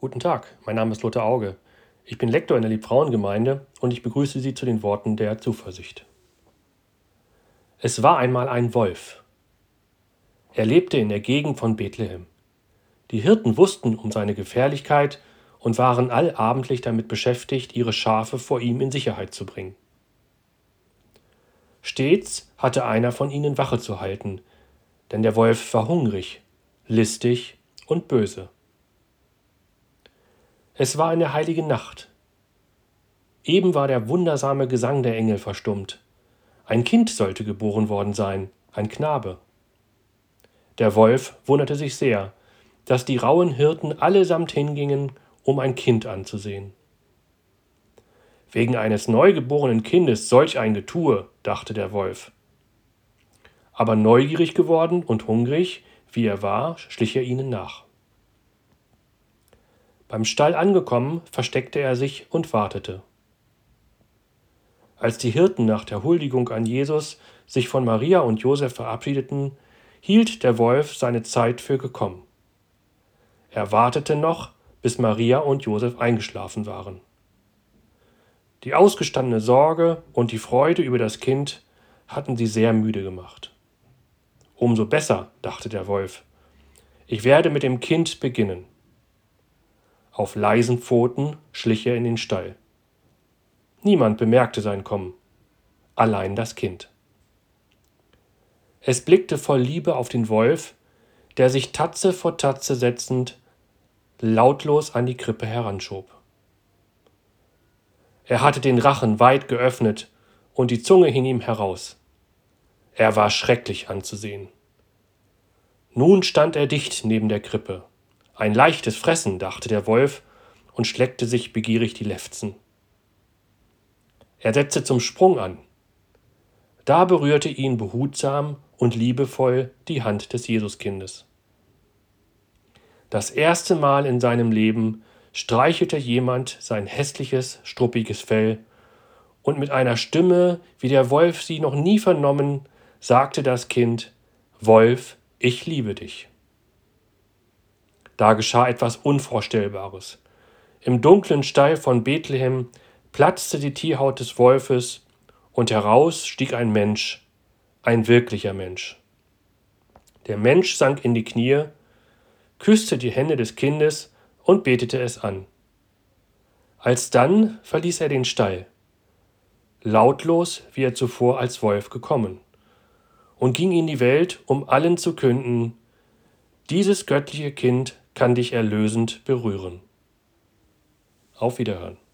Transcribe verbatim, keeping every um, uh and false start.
Guten Tag, mein Name ist Lothar Auge. Ich bin Lektor in der Liebfrauengemeinde und ich begrüße Sie zu den Worten der Zuversicht. Es war einmal ein Wolf. Er lebte in der Gegend von Bethlehem. Die Hirten wussten um seine Gefährlichkeit und waren allabendlich damit beschäftigt, ihre Schafe vor ihm in Sicherheit zu bringen. Stets hatte einer von ihnen Wache zu halten, denn der Wolf war hungrig, listig und böse. Es war eine heilige Nacht. Eben war der wundersame Gesang der Engel verstummt. Ein Kind sollte geboren worden sein, ein Knabe. Der Wolf wunderte sich sehr, dass die rauen Hirten allesamt hingingen, um ein Kind anzusehen. Wegen eines neugeborenen Kindes solch ein Getue, dachte der Wolf. Aber neugierig geworden und hungrig, wie er war, schlich er ihnen nach. Beim Stall angekommen, versteckte er sich und wartete. Als die Hirten nach der Huldigung an Jesus sich von Maria und Josef verabschiedeten, hielt der Wolf seine Zeit für gekommen. Er wartete noch, bis Maria und Josef eingeschlafen waren. Die ausgestandene Sorge und die Freude über das Kind hatten sie sehr müde gemacht. Umso besser, dachte der Wolf. Ich werde mit dem Kind beginnen. Auf leisen Pfoten schlich er in den Stall. Niemand bemerkte sein Kommen, allein das Kind. Es blickte voll Liebe auf den Wolf, der sich Tatze vor Tatze setzend lautlos an die Krippe heranschob. Er hatte den Rachen weit geöffnet und die Zunge hing ihm heraus. Er war schrecklich anzusehen. Nun stand er dicht neben der Krippe. Ein leichtes Fressen, dachte der Wolf und schleckte sich begierig die Lefzen. Er setzte zum Sprung an. Da berührte ihn behutsam und liebevoll die Hand des Jesuskindes. Das erste Mal in seinem Leben streichelte jemand sein hässliches, struppiges Fell und mit einer Stimme, wie der Wolf sie noch nie vernommen, sagte das Kind: Wolf, ich liebe dich. Da geschah etwas Unvorstellbares. Im dunklen Stall von Bethlehem platzte die Tierhaut des Wolfes und heraus stieg ein Mensch, ein wirklicher Mensch. Der Mensch sank in die Knie, küsste die Hände des Kindes und betete es an. Alsdann verließ er den Stall, lautlos wie er zuvor als Wolf gekommen, und ging in die Welt, um allen zu künden: Dieses göttliche Kind kann dich erlösend berühren. Auf Wiederhören.